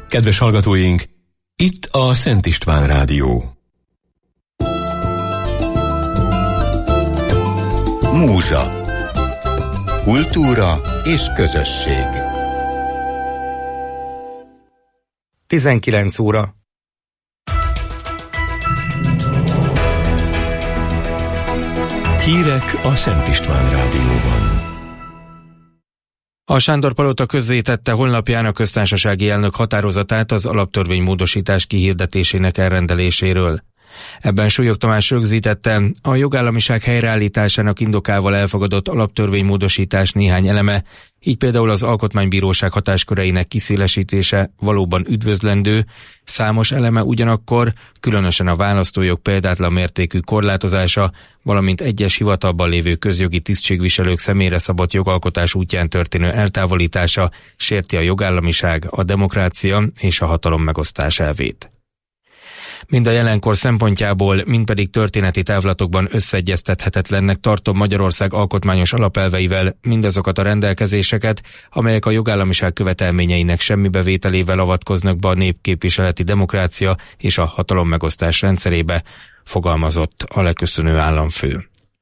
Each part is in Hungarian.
Kedves hallgatóink, itt a Szent István Rádió. Múzsa. Kultúra és közösség. 19 óra. Hírek a Szent István Rádióban. A Sándor-palota közzétette honlapján a köztársasági elnök határozatát az alaptörvénymódosítás kihirdetésének elrendeléséről. Ebben Súlyog Tamás rögzítette, a jogállamiság helyreállításának indokával elfogadott alaptörvénymódosítás néhány eleme, így például az Alkotmánybíróság hatásköreinek kiszélesítése valóban üdvözlendő, számos eleme ugyanakkor, különösen a választójog példátlan mértékű korlátozása, valamint egyes hivatalban lévő közjogi tisztségviselők személyre szabott jogalkotás útján történő eltávolítása sérti a jogállamiság, a demokrácia és a hatalom megosztás elvét. Mind a jelenkor szempontjából, mind pedig történeti távlatokban összeegyeztethetetlennek tartom Magyarország alkotmányos alapelveivel mindazokat a rendelkezéseket, amelyek a jogállamiság követelményeinek semmibevételével avatkoznak be a népképviseleti demokrácia és a hatalommegosztás rendszerébe, fogalmazott a leköszönő államfő.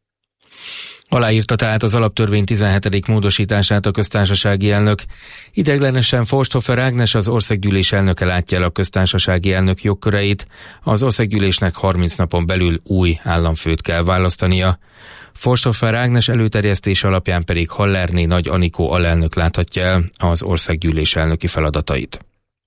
Aláírta tehát az alaptörvény 17. módosítását a köztársasági elnök. Ideiglenesen Forsthofer Ágnes, az országgyűlés elnöke látja el a köztársasági elnök jogköreit, az országgyűlésnek 30 napon belül új államfőt kell választania. Forsthofer Ágnes előterjesztése alapján pedig Hallerné Nagy Anikó alelnök láthatja el az országgyűlés elnöki feladatait.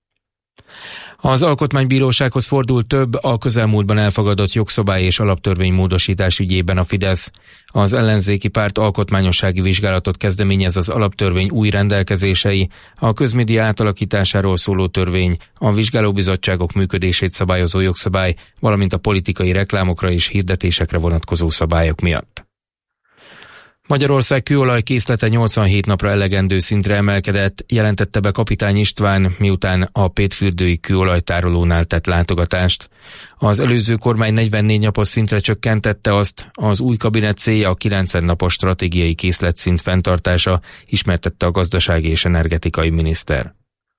Az Alkotmánybírósághoz fordult több a közelmúltban elfogadott jogszabály és alaptörvény módosítás ügyében a Fidesz. Az ellenzéki párt alkotmányossági vizsgálatot kezdeményez az alaptörvény új rendelkezései, a közmédia átalakításáról szóló törvény, a vizsgálóbizottságok működését szabályozó jogszabály, valamint a politikai reklámokra és hirdetésekre vonatkozó szabályok miatt. Magyarország kőolaj készlete 87 napra elegendő szintre emelkedett, jelentette be Kapitány István, miután a Pétfürdői kőolajtárolónál tett látogatást. Az előző kormány 44 napos szintre csökkentette azt, az új kabinet célja a 90 napos stratégiai készletszint fenntartása, ismertette a gazdasági és energetikai miniszter.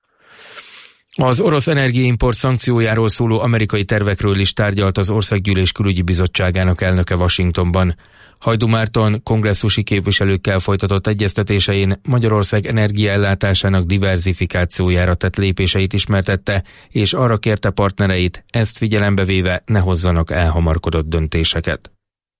Az orosz energiaimport szankciójáról szóló amerikai tervekről is tárgyalt az Országgyűlés Külügyi Bizottságának elnöke Washingtonban. Hajdú Márton kongresszusi képviselőkkel folytatott egyeztetésein Magyarország energiaellátásának diverzifikációjára tett lépéseit ismertette, és arra kérte partnereit, ezt figyelembe véve ne hozzanak elhamarkodott döntéseket.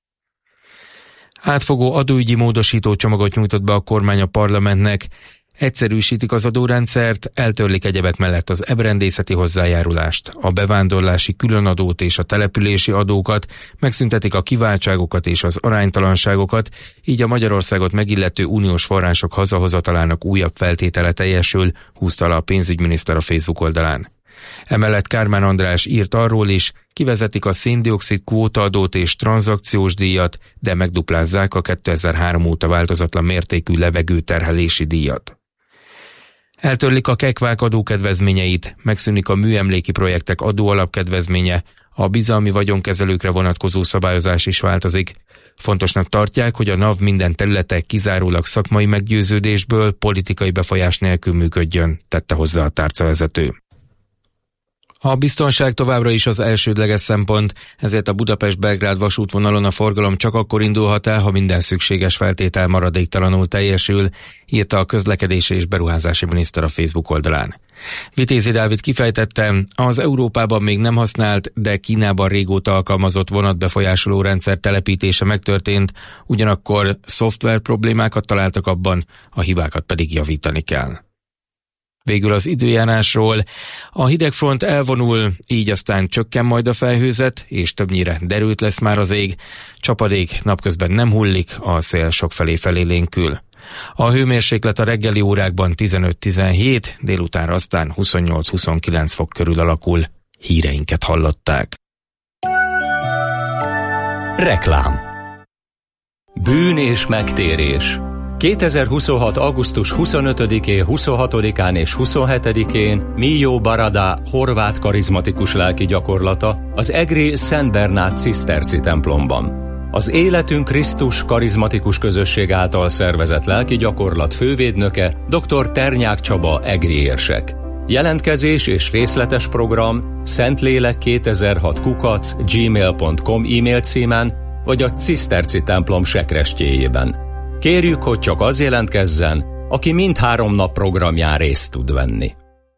Átfogó adóügyi módosító csomagot nyújtott be a kormány a parlamentnek. Egyszerűsítik az adórendszert, eltörlik egyebek mellett az ebrendészeti hozzájárulást, a bevándorlási különadót és a települési adókat, megszüntetik a kiváltságokat és az aránytalanságokat, így a Magyarországot megillető uniós források hazahozatalának újabb feltétele teljesül, húzta alá a pénzügyminiszter a Facebook oldalán. Emellett Kármán András írt arról is, kivezetik a szén-dioxid kvótaadót és tranzakciós díjat, de megduplázzák a 2003 óta változatlan mértékű levegőterhelési díjat. Eltörlik a kekvák adókedvezményeit, megszűnik a műemléki projektek adóalapkedvezménye, a bizalmi vagyonkezelőkre vonatkozó szabályozás is változik. Fontosnak tartják, hogy a NAV minden területe kizárólag szakmai meggyőződésből, politikai befolyás nélkül működjön, tette hozzá a tárcavezető. A biztonság továbbra is az elsődleges szempont, ezért a Budapest-Belgrád vasútvonalon a forgalom csak akkor indulhat el, ha minden szükséges feltétel maradéktalanul teljesül, írta a közlekedési és beruházási miniszter a Facebook oldalán. Vitézi Dávid kifejtette, az Európában még nem használt, de Kínában régóta alkalmazott vonatbefolyásoló rendszer telepítése megtörtént, ugyanakkor szoftver problémákat találtak abban, a hibákat pedig javítani kell. Végül az időjárásról. A hidegfront elvonul, így aztán csökken majd a felhőzet, és többnyire derült lesz már az ég. Csapadék napközben nem hullik, a szél sokfelé felélénkül. A hőmérséklet a reggeli órákban 15-17, délutánra aztán 28-29 fok körül alakul. Híreinket hallották. Reklám. Bűn és megtérés. 2026. augusztus 25-én, 26-án és 27-én Mijó Barada horvát karizmatikus lelki gyakorlata az egri Szent Bernát ciszterci templomban. Az Életünk Krisztus karizmatikus közösség által szervezett lelki gyakorlat fővédnöke dr. Ternyák Csaba egri érsek. Jelentkezés és részletes program szentlélek2006@gmail.com e-mail címen vagy a Ciszterci templom sekrestjéjében. Kérjük, hogy csak az jelentkezzen, aki mindhárom nap programján részt tud venni.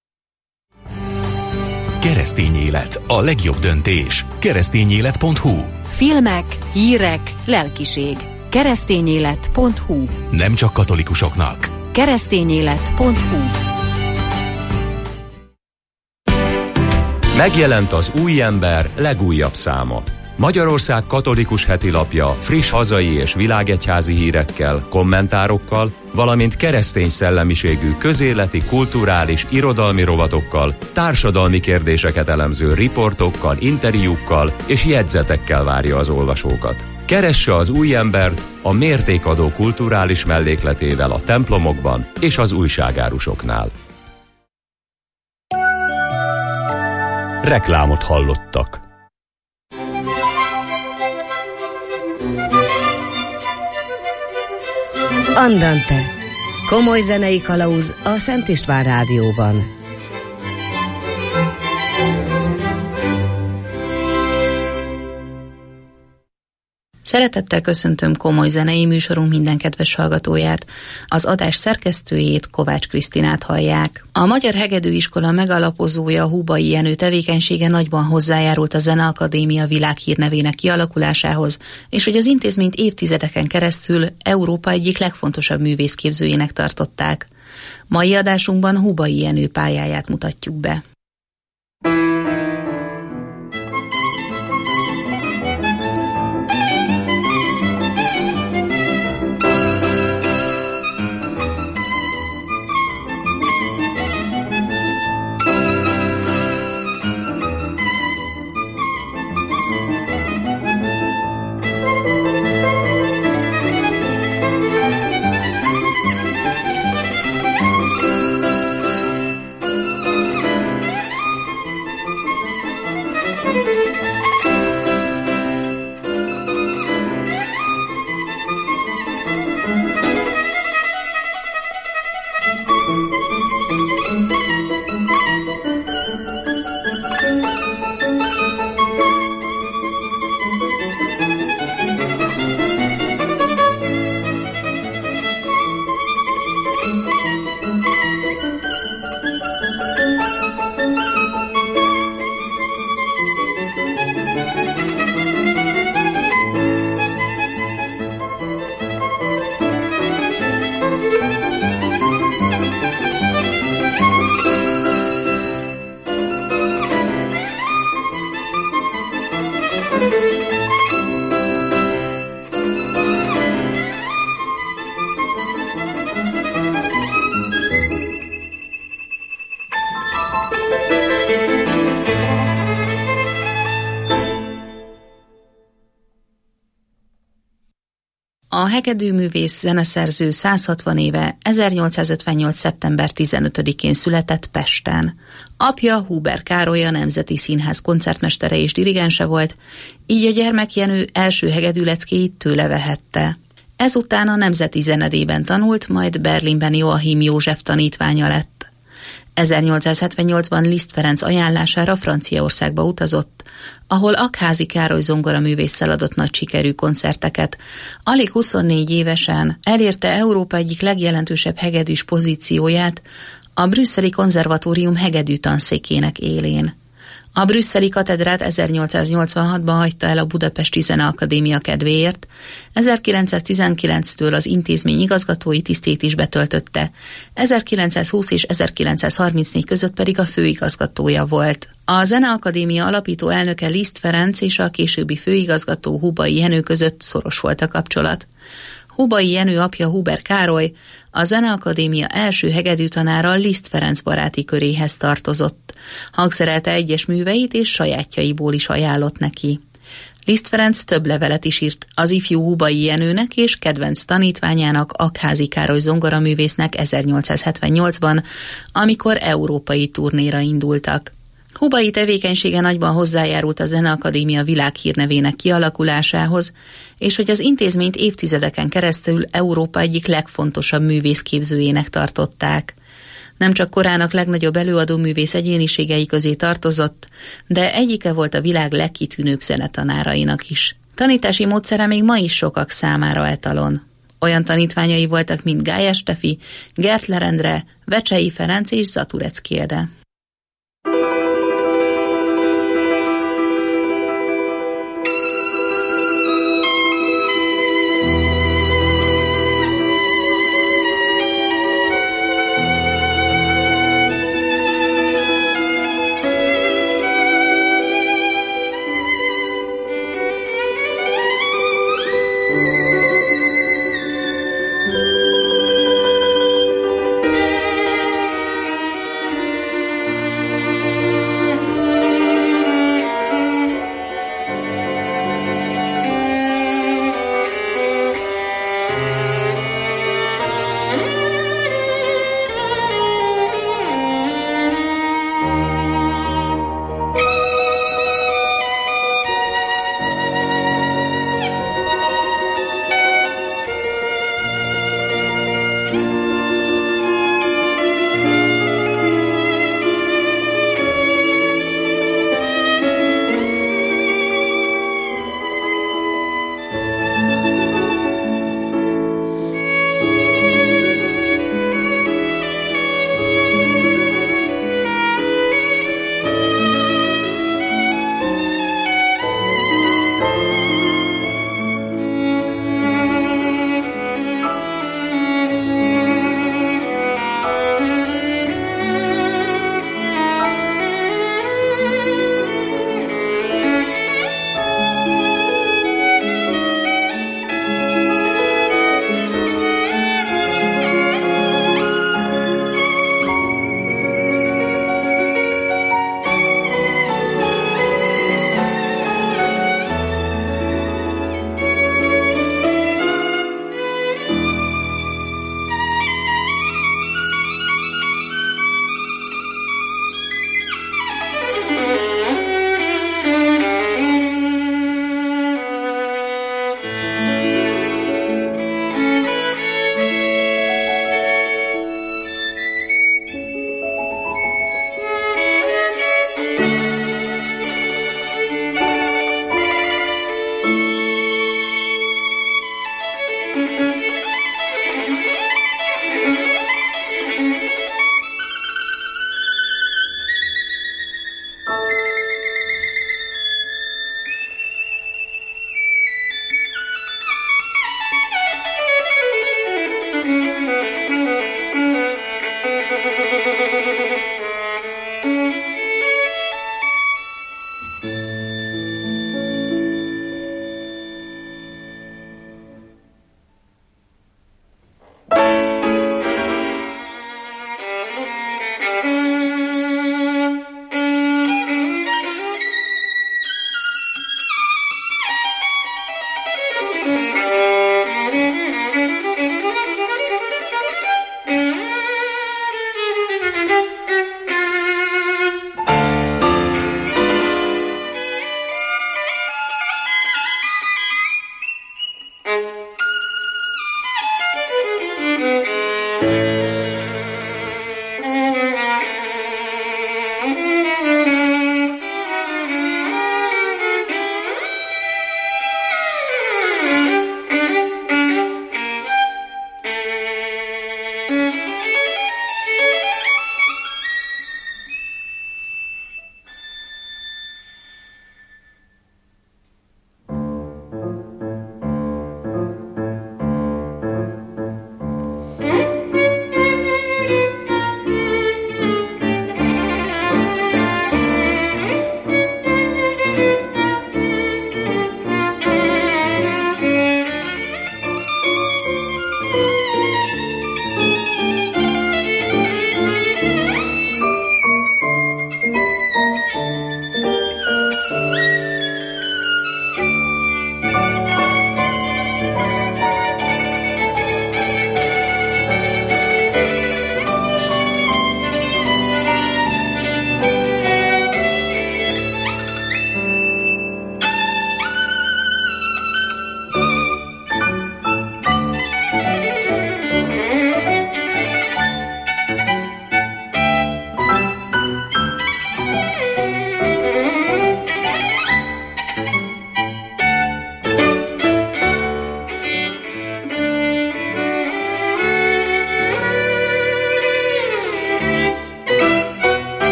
Keresztény élet, a legjobb döntés. Keresztényélet.hu. Filmek, hírek, lelkiség. Keresztényélet.hu. Nem csak katolikusoknak. Keresztényélet.hu. Megjelent az Új Ember legújabb száma. Magyarország katolikus hetilapja friss hazai és világegyházi hírekkel, kommentárokkal, valamint keresztény szellemiségű közéleti, kulturális, irodalmi rovatokkal, társadalmi kérdéseket elemző riportokkal, interjúkkal és jegyzetekkel várja az olvasókat. Keresse az Új Embert a mértékadó kulturális mellékletével a templomokban és az újságárusoknál. Reklámot hallottak. Andante. Komoly zenei kalauz a Szent István Rádióban. Szeretettel köszöntöm komoly zenei műsorunk minden kedves hallgatóját. Az adás szerkesztőjét, Kovács Krisztinát hallják. A Magyar Hegedűiskola megalapozója, Húbai Jenő tevékenysége nagyban hozzájárult a Zeneakadémia világhírnevének kialakulásához, és hogy az intézményt évtizedeken keresztül Európa egyik legfontosabb művészképzőjének tartották. Mai adásunkban Húbai Jenő pályáját mutatjuk be. A hegedűművész zeneszerző 160 éve 1858. szeptember 15-én született Pesten. Apja Huber Károly a Nemzeti Színház koncertmestere és dirigense volt, így a gyermek Jenő első hegedűleckéit tőle vehette. Ezután a Nemzeti Zenedében tanult, majd Berlinben Joachim József tanítványa lett. 1878-ban Liszt Ferenc ajánlására Franciaországba utazott, ahol Aggházy Károly zongoraművésszel adott nagy sikerű koncerteket. Alig 24 évesen elérte Európa egyik legjelentősebb hegedűs pozícióját a brüsszeli konzervatórium hegedű tanszékének élén. A brüsszeli katedrát 1886-ban hagyta el a Budapesti Zeneakadémia kedvéért, 1919-től az intézmény igazgatói tisztét is betöltötte, 1920 és 1934 között pedig a főigazgatója volt. A Zeneakadémia alapító elnöke Liszt Ferenc és a későbbi főigazgató Húbai Jenő között szoros volt a kapcsolat. Húbai Jenő apja Huber Károly a Zeneakadémia első hegedűtanára Liszt Ferenc baráti köréhez tartozott. Hangszerelte egyes műveit és sajátjaiból is ajánlott neki. Liszt Ferenc több levelet is írt az ifjú Húbai Jenőnek és kedvenc tanítványának, Aggházy Károly zongoraművésznek 1878-ban, amikor európai turnéra indultak. Húbai tevékenysége nagyban hozzájárult a Zeneakadémia világhírnevének kialakulásához, és hogy az intézményt évtizedeken keresztül Európa egyik legfontosabb művészképzőjének tartották. Nem csak korának legnagyobb előadóművész egyéniségei közé tartozott, de egyike volt a világ legkitűnőbb zenetanárainak is. Tanítási módszere még ma is sokak számára etalon. Olyan tanítványai voltak, mint Gály Estefi, Gertler Endre, Vecsei Ferenc és Zaturecki Ede.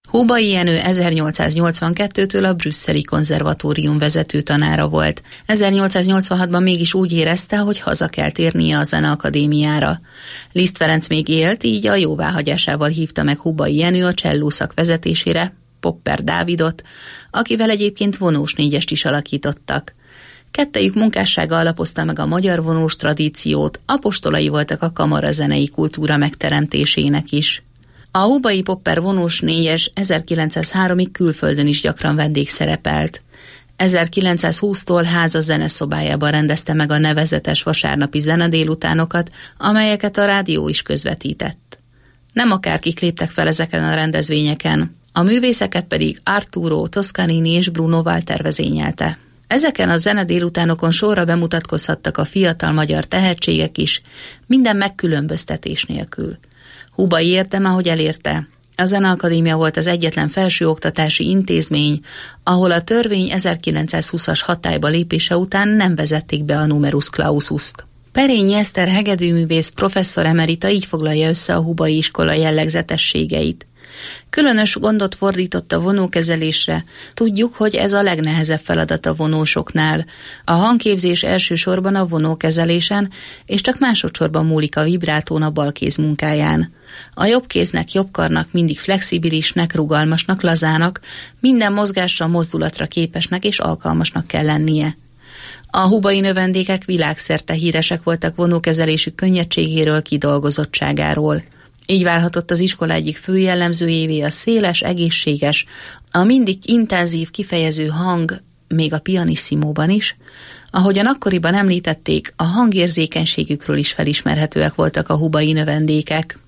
Húbai Jenő 1882-től a brüsszeli konzervatórium vezető tanára volt. 1886-ban mégis úgy érezte, hogy haza kell térnie a Zeneakadémiára. Liszt Ferenc még élt, így a jóváhagyásával hívta meg Húbai Jenő a csellószak vezetésére Popper Dávidot, akivel egyébként vonós négyest is alakítottak. Kettejük munkássága alapozta meg a magyar vonós tradíciót, apostolai voltak a kamarazenei kultúra megteremtésének is. A Húbai Popper vonós négyes 1903-ig külföldön is gyakran vendégszerepelt. 1920-tól háza zeneszobájában rendezte meg a nevezetes vasárnapi zenedélutánokat, amelyeket a rádió is közvetített. Nem akárkik léptek fel ezeken a rendezvényeken, a művészeket pedig Arturo Toscanini és Bruno Walter vezényelte. Ezeken a zenedélutánokon sorra bemutatkozhattak a fiatal magyar tehetségek is, minden megkülönböztetés nélkül. Húbai érdeme, hogy elérte. A Zeneakadémia volt az egyetlen felsőoktatási intézmény, ahol a törvény 1920-as hatályba lépése után nem vezették be a numerus clausust. Perényi Eszter hegedűművész professzor emerita így foglalja össze a Húbai iskola jellegzetességeit. Különös gondot fordított a vonókezelésre, tudjuk, hogy ez a legnehezebb feladat a vonósoknál. A hangképzés elsősorban a vonókezelésen, és csak másodszorban múlik a vibrátón a balkéz munkáján. A jobb kéznek, jobb karnak mindig flexibilisnek, rugalmasnak, lazának, minden mozgásra, mozdulatra képesnek és alkalmasnak kell lennie. A húbai növendékek világszerte híresek voltak vonókezelésük könnyedségéről, kidolgozottságáról. Így válhatott az iskola egyik fő jellemzőjévé a széles, egészséges, a mindig intenzív, kifejező hang, még a pianisssimóban is. Ahogyan akkoriban említették, a hangérzékenységükről is felismerhetőek voltak a húbai növendékek.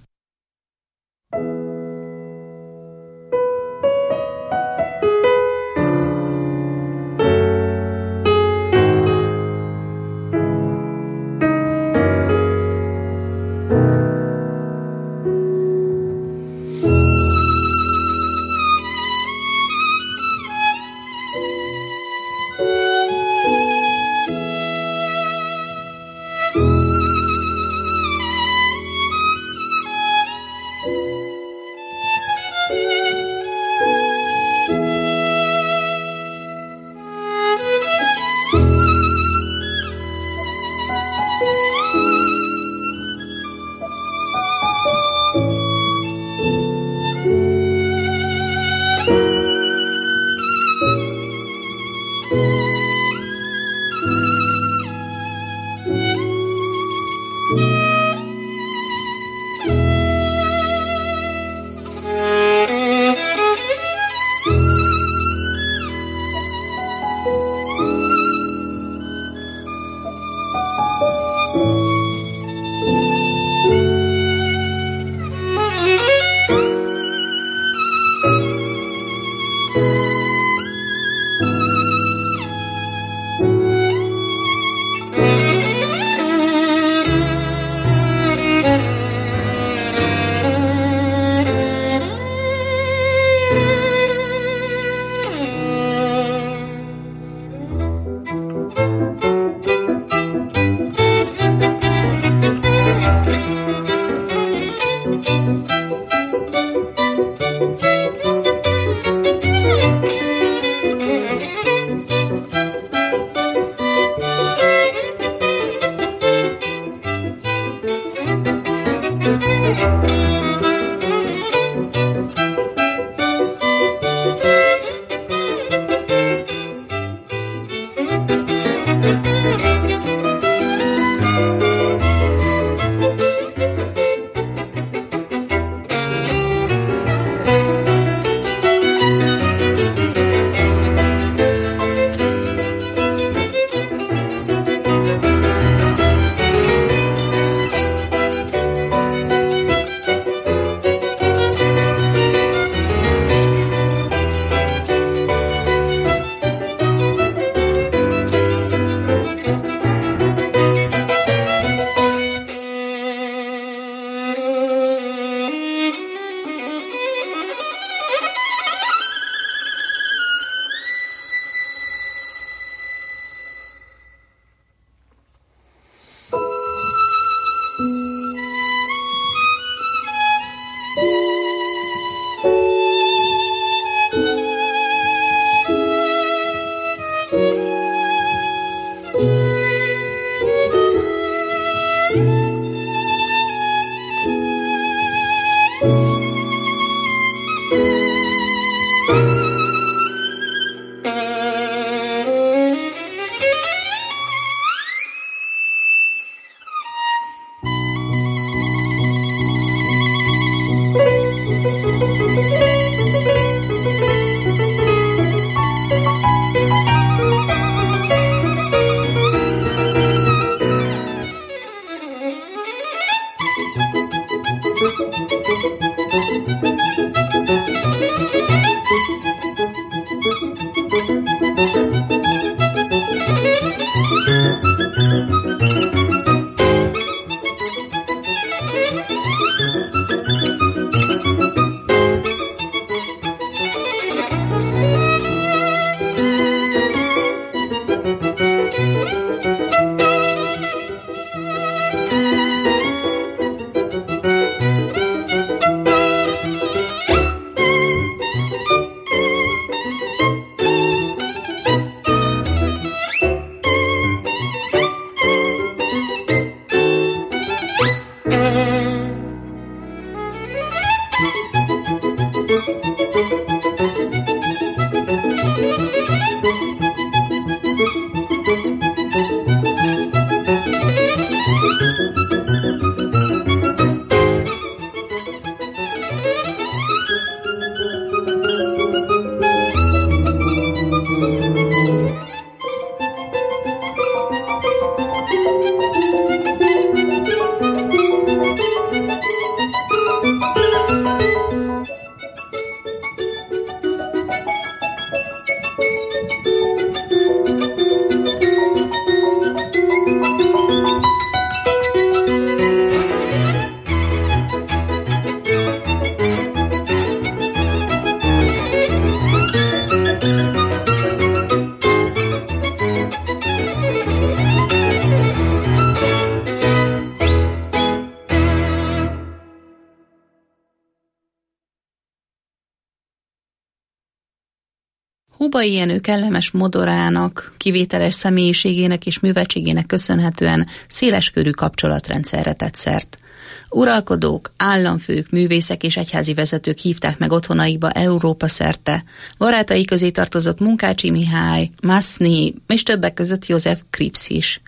Hubay Jenő kellemes modorának, kivételes személyiségének és műveltségének köszönhetően széleskörű kapcsolatrendszerre tett szert. Uralkodók, államfők, művészek és egyházi vezetők hívták meg otthonaikba Európa szerte. Barátai közé tartozott Munkácsi Mihály, Masny és többek között József Kripsz is.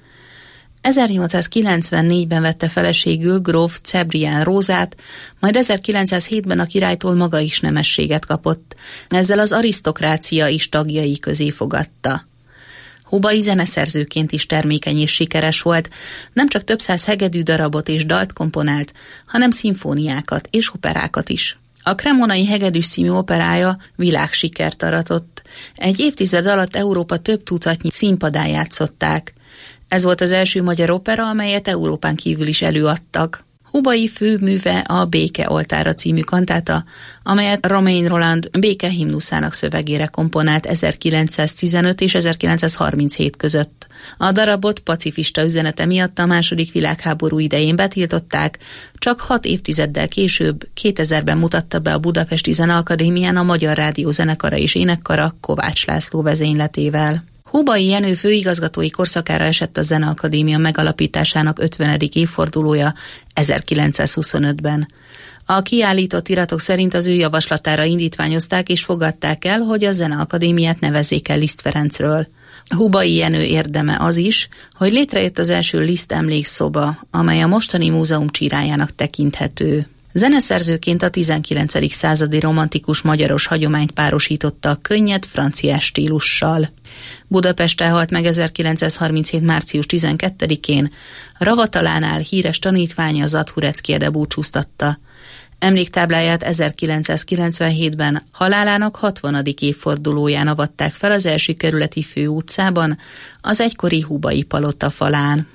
1894-ben vette feleségül gróf Cebrián Rózát, majd 1907-ben a királytól maga is nemességet kapott. Ezzel az arisztokrácia is tagjai közé fogadta. Hubay zeneszerzőként is termékeny és sikeres volt, nem csak több száz hegedű darabot és dalt komponált, hanem szimfóniákat és operákat is. A Cremonai Hegedűs című operája világsikert aratott. Egy évtized alatt Európa több tucatnyi színpadán játszották. Ez volt az első magyar opera, amelyet Európán kívül is előadtak. Hubay főműve a Béke oltára című kantáta, amelyet Romain Rolland békehimnuszának szövegére komponált 1915 és 1937 között. A darabot pacifista üzenete miatt a II. Világháború idején betiltották, csak 6 évtizeddel később, 2000-ben mutatta be a Budapesti Zeneakadémián a Magyar Rádió zenekara és énekkara Kovács László vezényletével. Hubay Jenő főigazgatói korszakára esett a Zeneakadémia megalapításának 50. évfordulója 1925-ben. A kiállított iratok szerint az ő javaslatára indítványozták és fogadták el, hogy a Zeneakadémiát nevezzék el Liszt Ferencről. Hubay Jenő érdeme az is, hogy létrejött az első Liszt emlékszoba, amely a mostani múzeum csírájának tekinthető. Zeneszerzőként a 19. századi romantikus magyaros hagyományt párosította a könnyed franciás stílussal. Budapesten halt meg 1937. március 12-én, Ravatalánál híres tanítványa Zadhurecki Ede búcsúztatta. Emléktábláját 1997-ben halálának 60. évfordulóján avatták fel az első kerületi főutcában, az egykori Hubay palota falán.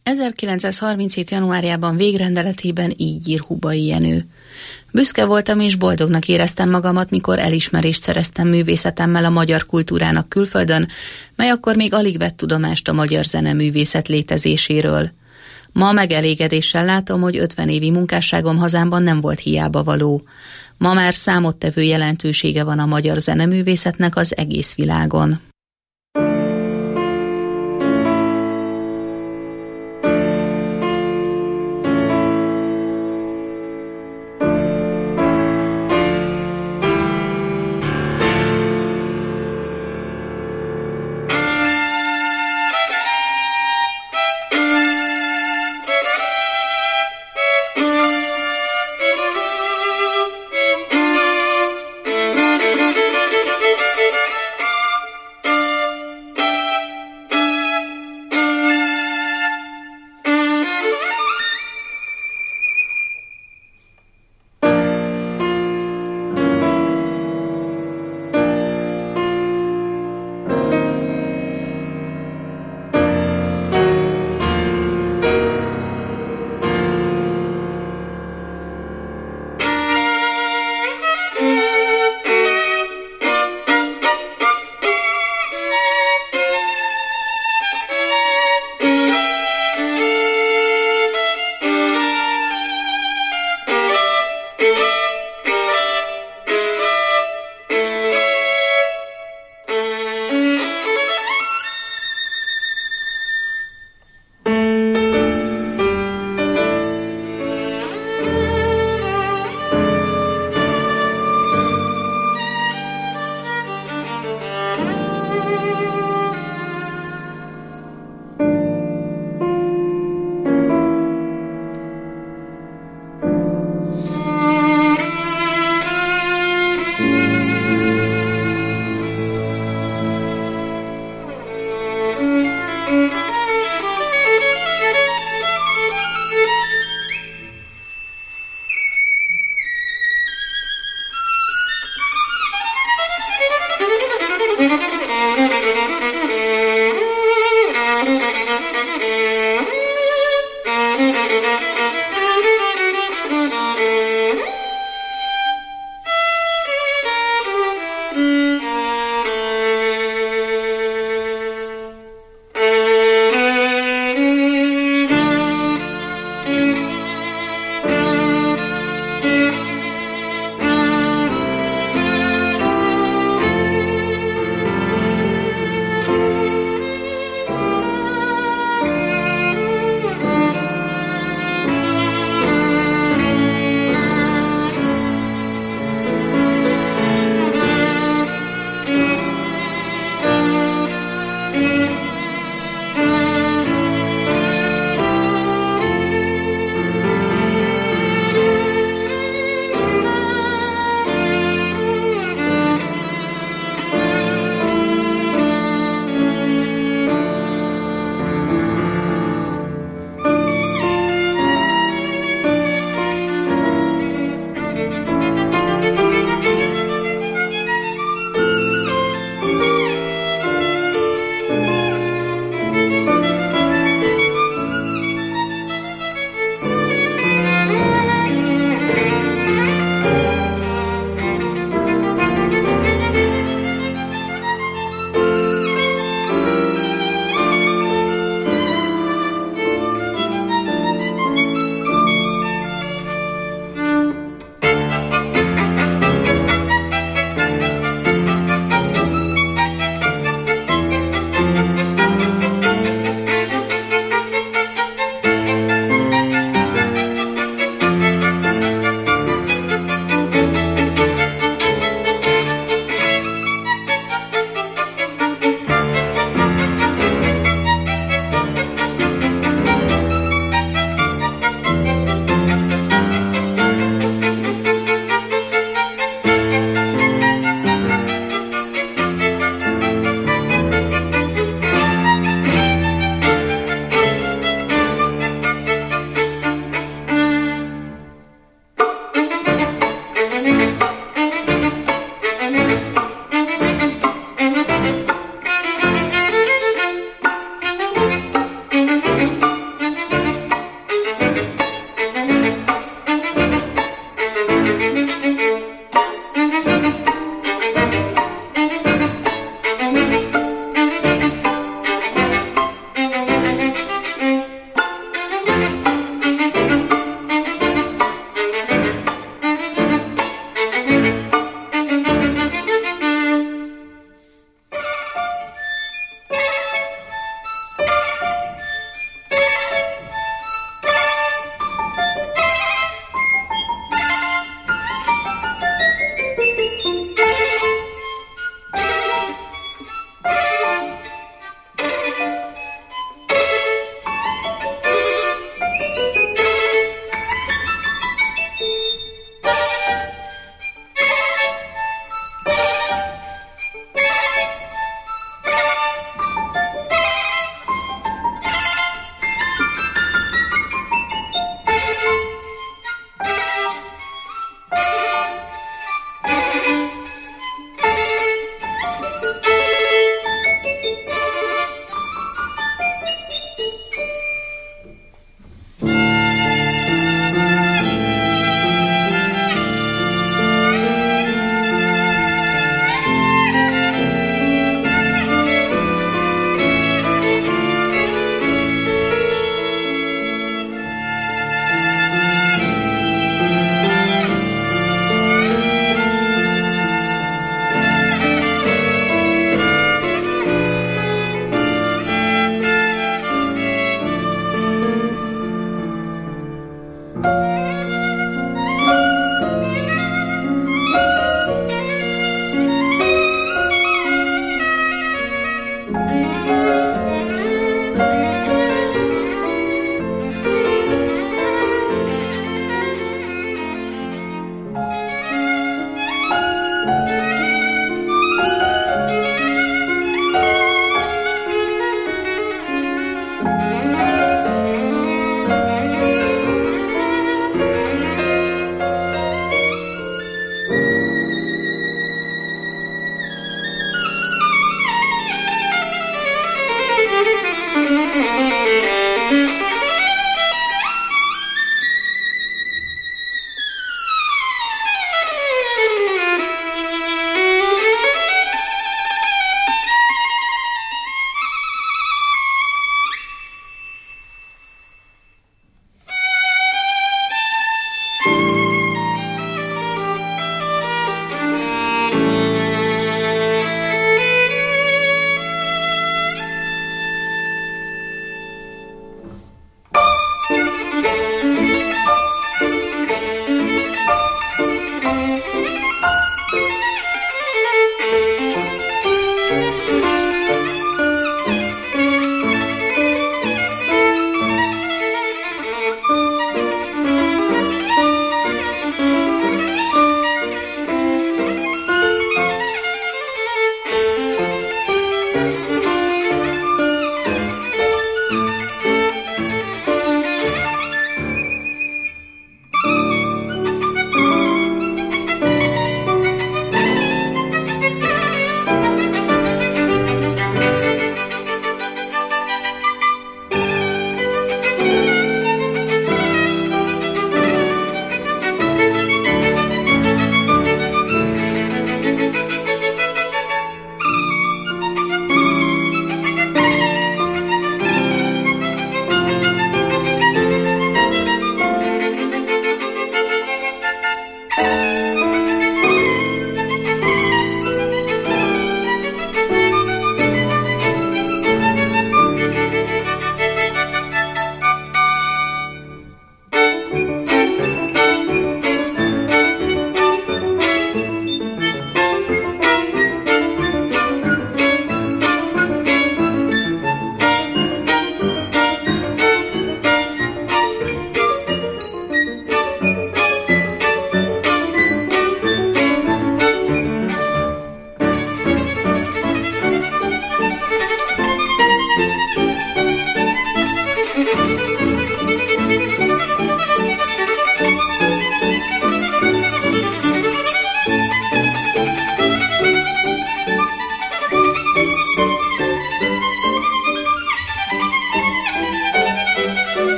1937. januárjában végrendeletében így ír Hubai Jenő. Büszke voltam és boldognak éreztem magamat, mikor elismerést szereztem művészetemmel a magyar kultúrának külföldön, mely akkor még alig vett tudomást a magyar zeneművészet létezéséről. Ma megelégedéssel látom, hogy 50 évi munkásságom hazámban nem volt hiába való. Ma már számottevő jelentősége van a magyar zeneművészetnek az egész világon.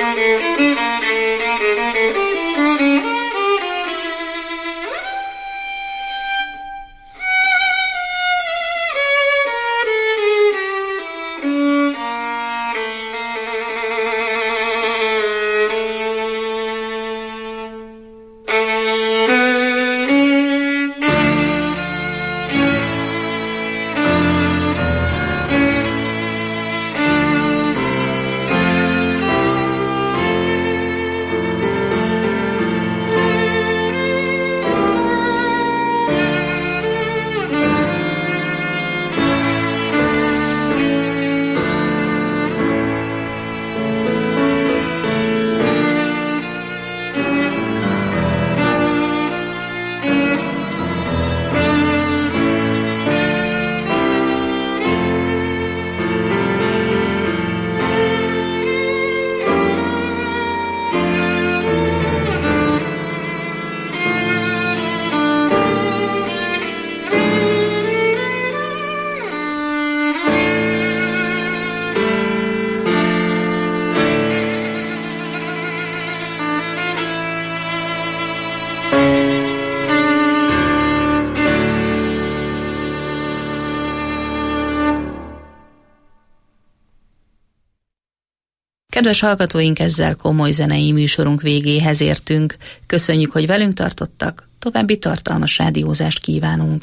Kedves hallgatóink, ezzel komoly zenei műsorunk végéhez értünk. Köszönjük, hogy velünk tartottak, további tartalmas rádiózást kívánunk.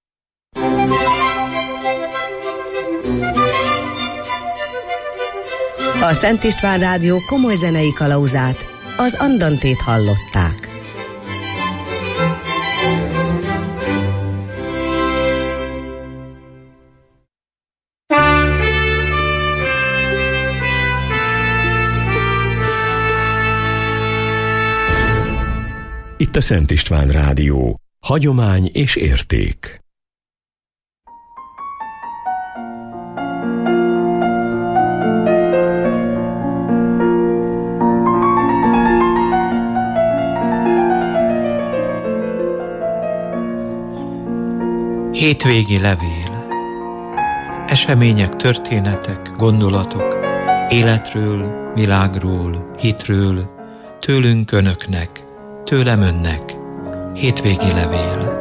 A Szent István Rádió komoly zenei kalauzát, az Andantét hallották. Itt a Szent István Rádió. Hagyomány és érték. Hétvégi levél. Események, történetek, gondolatok, életről, világról, hitről, tőlünk önöknek, tőlem önnek. Hétvégi levél.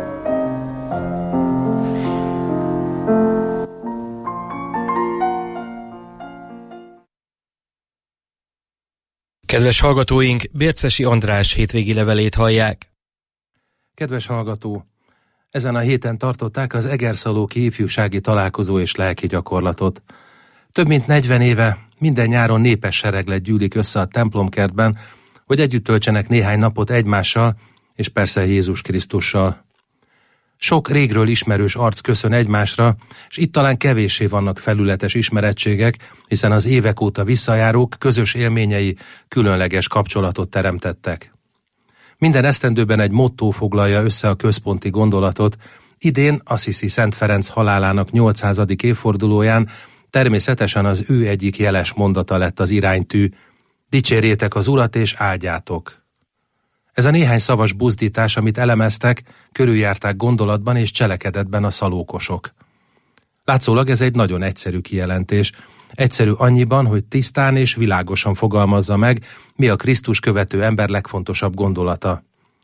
Kedves hallgatóink, Bércesi András hétvégi levelét hallják. Kedves hallgató! Ezen a héten tartották az Egerszalóki ifjúsági találkozó és lelki gyakorlatot. Több mint 40 éve minden nyáron népes sereglet gyűlik össze a templomkertben, hogy együtt töltsenek néhány napot egymással, és persze Jézus Krisztussal. Sok régről ismerős arc köszön egymásra, és itt talán kevéssé vannak felületes ismerettségek, hiszen az évek óta visszajárók közös élményei különleges kapcsolatot teremtettek. Minden esztendőben egy mottó foglalja össze a központi gondolatot. Idén Assisi Szent Ferenc halálának 800. évfordulóján természetesen az ő egyik jeles mondata lett az iránytű: dicsérjétek az Urat és áldjátok. Ez a néhány szavas buzdítás, amit elemeztek, körüljárták gondolatban és cselekedetben a szalókosok. Látszólag ez egy nagyon egyszerű kijelentés. Egyszerű annyiban, hogy tisztán és világosan fogalmazza meg, mi a Krisztus követő ember legfontosabb gondolata.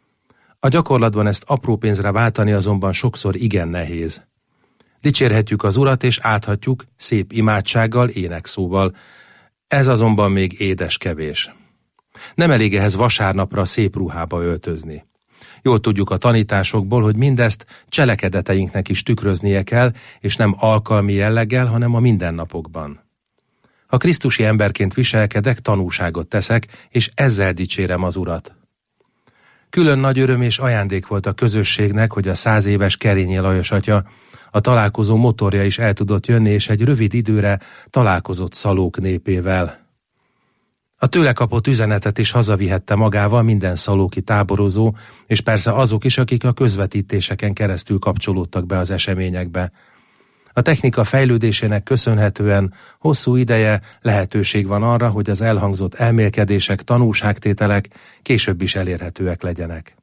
A gyakorlatban ezt apró pénzre váltani azonban sokszor igen nehéz. Dicsérhetjük az Urat és áldhatjuk szép imádsággal, énekszóval. Ez azonban még édes kevés. Nem elég ehhez vasárnapra szép ruhába öltözni. Jól tudjuk a tanításokból, hogy mindezt cselekedeteinknek is tükröznie kell, és nem alkalmi jelleggel, hanem a mindennapokban. Ha krisztusi emberként viselkedek, tanúságot teszek, és ezzel dicsérem az Urat. Külön nagy öröm és ajándék volt a közösségnek, hogy a 100 éves Kerényi Lajos atya, a találkozó motorja is el tudott jönni, és egy rövid időre találkozott Szalók népével. A tőle kapott üzenetet is hazavihette magával minden szalóki táborozó, és persze azok is, akik a közvetítéseken keresztül kapcsolódtak be az eseményekbe. A technika fejlődésének köszönhetően hosszú ideje lehetőség van arra, hogy az elhangzott elmélkedések, tanúságtételek később is elérhetőek legyenek.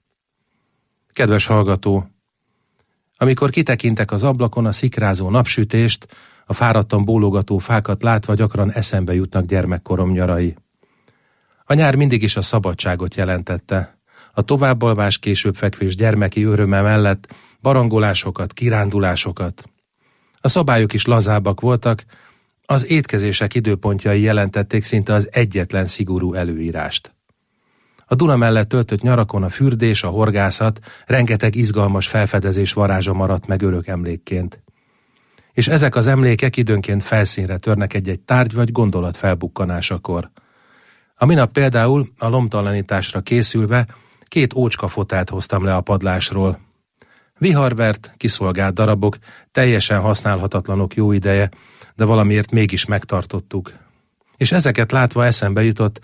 Kedves hallgató! Amikor kitekintek az ablakon a szikrázó napsütést, a fáradtan bólogató fákat látva gyakran eszembe jutnak gyermekkorom nyarai. A nyár mindig is a szabadságot jelentette. A továbbalvás, később fekvés gyermeki öröme mellett barangolásokat, kirándulásokat. A szabályok is lazábbak voltak, az étkezések időpontjai jelentették szinte az egyetlen szigorú előírást. A Duna mellett töltött nyarakon a fürdés, a horgászat, rengeteg izgalmas felfedezés varázsa maradt meg örök emlékként. És ezek az emlékek időnként felszínre törnek egy-egy tárgy vagy gondolat felbukkanásakor. A minap például a lomtalanításra készülve 2 ócskafotát hoztam le a padlásról. Viharvert, kiszolgált darabok, teljesen használhatatlanok jó ideje, de valamiért mégis megtartottuk. És ezeket látva eszembe jutott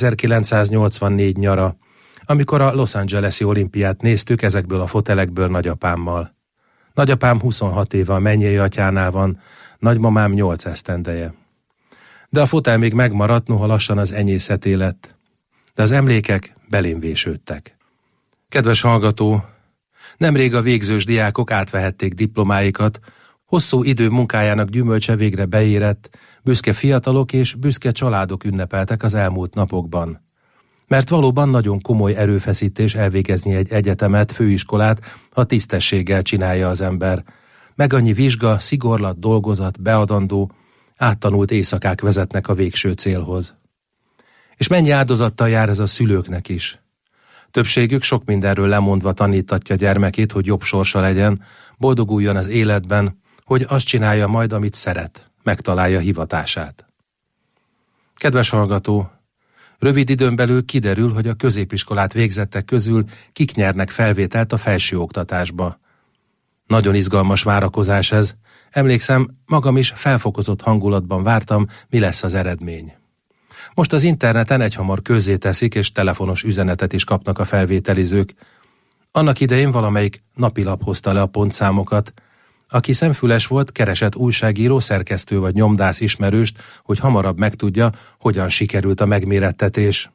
1984 nyara, amikor a Los Angeles-i olimpiát néztük ezekből a fotelekből nagyapámmal. Nagyapám 26 éve a mennyei atyánál van, nagymamám 8 esztendeje. De a fotel még megmaradt, noha lassan az enyészeté lett. De az emlékek belém vésődtek. Kedves hallgató, nemrég a végzős diákok átvehették diplomáikat, hosszú idő munkájának gyümölcse végre beérett, büszke fiatalok és büszke családok ünnepeltek az elmúlt napokban. Mert valóban nagyon komoly erőfeszítés elvégezni egy egyetemet, főiskolát, ha tisztességgel csinálja az ember. Meg annyi vizsga, szigorlat, dolgozat, beadandó, áttanult éjszakák vezetnek a végső célhoz. És mennyi áldozattal jár ez a szülőknek is. Többségük sok mindenről lemondva tanítatja gyermekét, hogy jobb sorsa legyen, boldoguljon az életben, hogy azt csinálja majd, amit szeret, megtalálja hivatását. Kedves hallgató, rövid időn belül kiderül, hogy a középiskolát végzettek közül kik nyernek felvételt a felsőoktatásba. Nagyon izgalmas várakozás ez. Emlékszem, magam is felfokozott hangulatban vártam, mi lesz az eredmény. Most az interneten egyhamar közzéteszik, és telefonos üzenetet is kapnak a felvételizők. Annak idején valamelyik napilap hozta le a pontszámokat. Aki szemfüles volt, keresett újságíró, szerkesztő vagy nyomdász ismerőst, hogy hamarabb megtudja, hogyan sikerült a megmérettetés.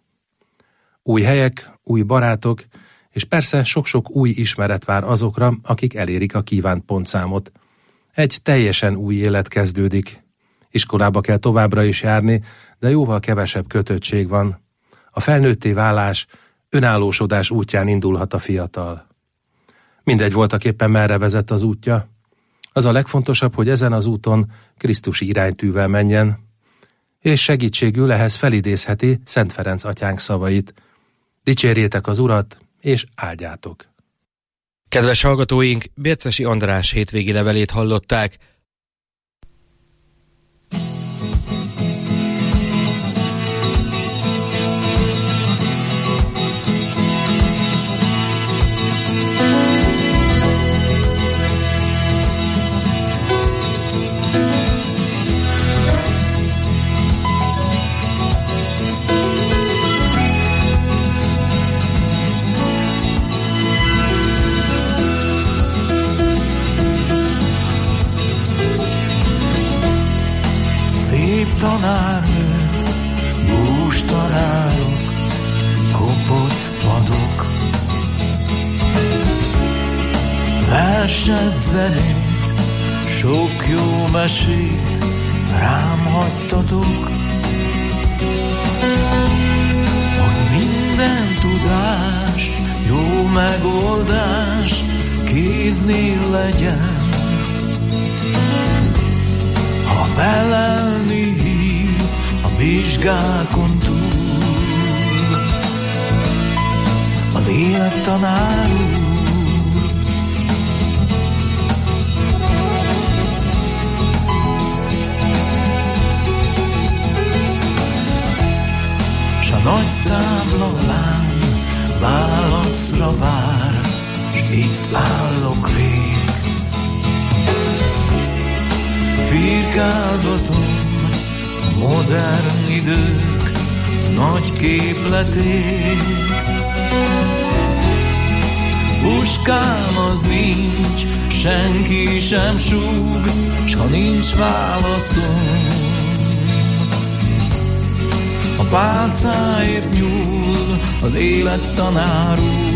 Új helyek, új barátok, és persze sok-sok új ismeret vár azokra, akik elérik a kívánt pontszámot. Egy teljesen új élet kezdődik. Iskolába kell továbbra is járni, de jóval kevesebb kötöttség van. A felnőtté válás, önállósodás útján indulhat a fiatal. Mindegy voltaképpen merre vezet az útja. Az a legfontosabb, hogy ezen az úton krisztusi iránytűvel menjen, és segítségül ehhez felidézheti Szent Ferenc atyánk szavait. Dicsérjétek az Urat, és áldjátok! Kedves hallgatóink, Bércesi András hétvégi levelét hallották. Tanárnők, bústarálok, kopott padok, verset, zenét, sok jó mesét rám hagytatok, hogy minden tudás, jó megoldás kéznél legyen. Ha felelni hív a vizsgákon túl, az élet tanár úr. S a nagy tábla lány válaszra vár, s itt állok rég. Firkálgatom a modern idők nagy képletét. Puskám az nincs, senki sem súg, s ha nincs válaszom, a pálcáért nyúl az élet tanár úr.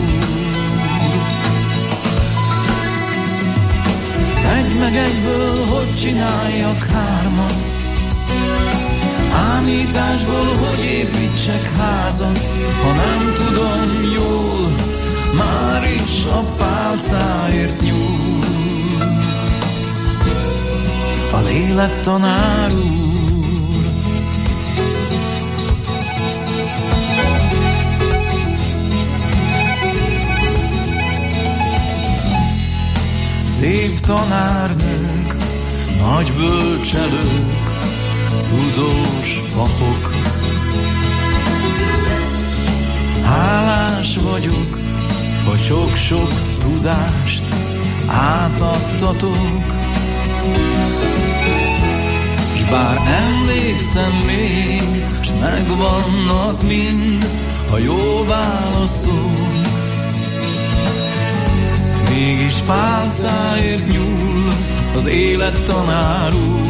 Egy meg egyből hogy csináljak hármat, Ámításból hogy építsek házat, ha nem tudom jól, már is a pálcáért nyúl. A lélektanár úr. Szép tanárnők, nagy bölcselők, tudós papok. Hálás vagyok, hogy sok-sok tudást átadtatok. S bár emlékszem még, s megvannak mind a jó válaszok, mégis pálcáért nyúl az élettanár úr.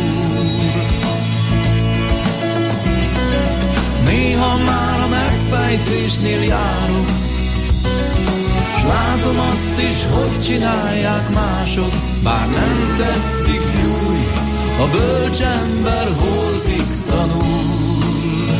Néha már a megfejtésnél járok, s látom azt is, hogy csinálják mások, bár nem tetszik nyúj, a bölcsember holtig tanul.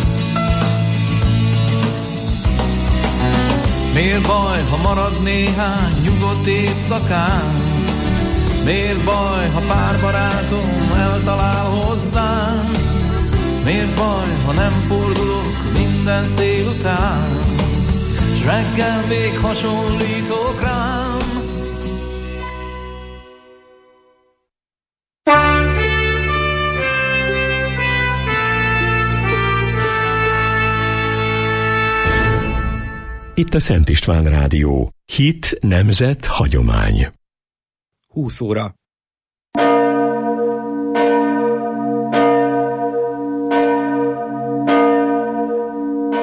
Miért baj, ha marad néhány nyugodt éjszakán? Miért baj, ha pár barátom eltalál hozzám? Miért baj, ha nem fordulok minden szél után, s reggel még hasonlítok rám? Itt a Szent István Rádió. Hit, nemzet, hagyomány. 20 óra.